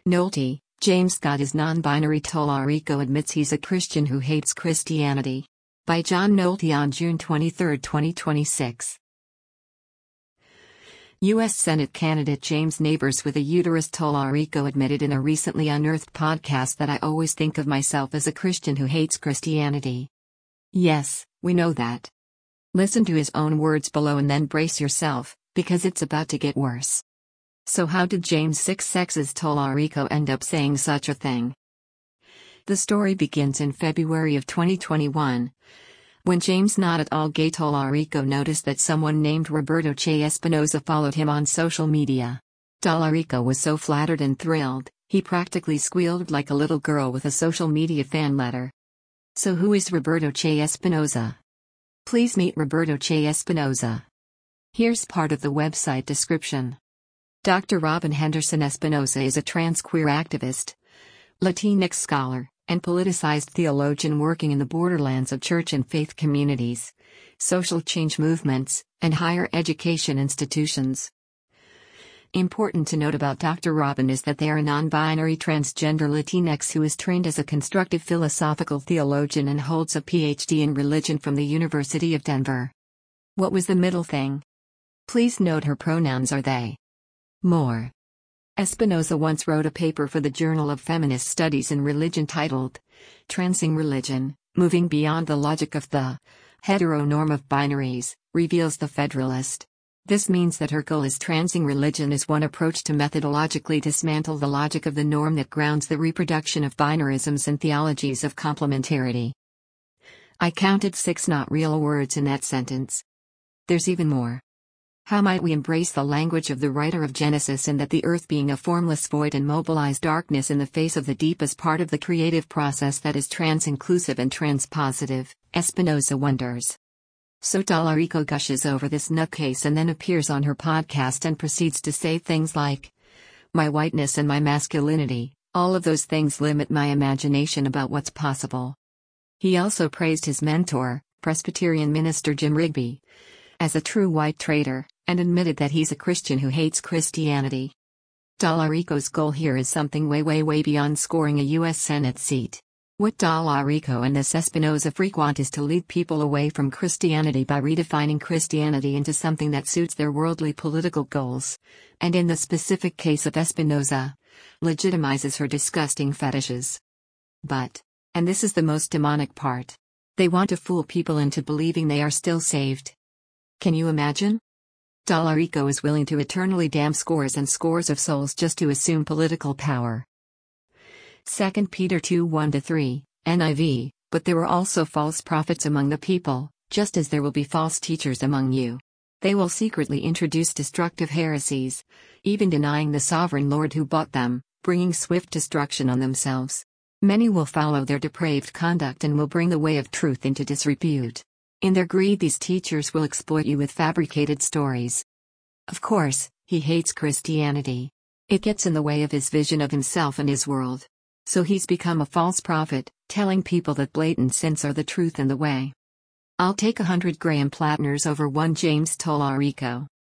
Nolte, James Scott is non-binary. Tallarico admits he's a Christian who hates Christianity. By John Nolte on June 23, 2026. U.S. Senate candidate James Nabors with a uterus. Tallarico admitted in a recently unearthed podcast that I always think of myself as a Christian who hates Christianity. Yes, we know that. Listen to his own words below and then brace yourself, because it's about to get worse. So how did James Six Sexes Tallarico end up saying such a thing? The story begins in February of 2021. When James not at all gay Tallarico noticed that someone named Roberto Che Espinoza followed him on social media. Tallarico was so flattered and thrilled, he practically squealed like a little girl with a social media fan letter. So who is Roberto Che Espinoza? Please meet Roberto Che Espinoza. Here's part of the website description. Dr. Robin Henderson Espinoza is a trans queer activist, Latinx scholar, and politicized theologian working in the borderlands of church and faith communities, social change movements, and higher education institutions. Important to note about Dr. Robin is that they are a non-binary transgender Latinx who is trained as a constructive philosophical theologian and holds a PhD in religion from the University of Denver. What was the middle thing? Please note her pronouns are they. More. Espinoza once wrote a paper for the Journal of Feminist Studies in Religion titled, Transing Religion, Moving Beyond the Logic of the Heteronorm of Binaries, reveals the Federalist. This means that her goal is transing religion as one approach to methodologically dismantle the logic of the norm that grounds the reproduction of binarisms and theologies of complementarity. I counted 6 not real words in that sentence. There's even more. How might we embrace the language of the writer of Genesis in that the earth being a formless void and mobilized darkness in the face of the deepest part of the creative process that is trans-inclusive and transpositive, Espinoza wonders. So Tallarico gushes over this nutcase and then appears on her podcast and proceeds to say things like, my whiteness and my masculinity, all of those things limit my imagination about what's possible. He also praised his mentor, Presbyterian minister Jim Rigby, as a true white traitor, and admitted that he's a Christian who hates Christianity. Tallarico's goal here is something way beyond scoring a U.S. Senate seat. What Tallarico and this Espinoza frequent is to lead people away from Christianity by redefining Christianity into something that suits their worldly political goals, and in the specific case of Espinoza, legitimizes her disgusting fetishes. But, and this is the most demonic part, they want to fool people into believing they are still saved. Can you imagine? Tallarico is willing to eternally damn scores and scores of souls just to assume political power. 2 Peter 2:1-3, NIV, but there were also false prophets among the people, just as there will be false teachers among you. They will secretly introduce destructive heresies, even denying the sovereign Lord who bought them, bringing swift destruction on themselves. Many will follow their depraved conduct and will bring the way of truth into disrepute. In their greed, these teachers will exploit you with fabricated stories. Of course, he hates Christianity. It gets in the way of his vision of himself and his world. So he's become a false prophet, telling people that blatant sins are the truth and the way. I'll take 100 Graham Plattners over one James Tallarico.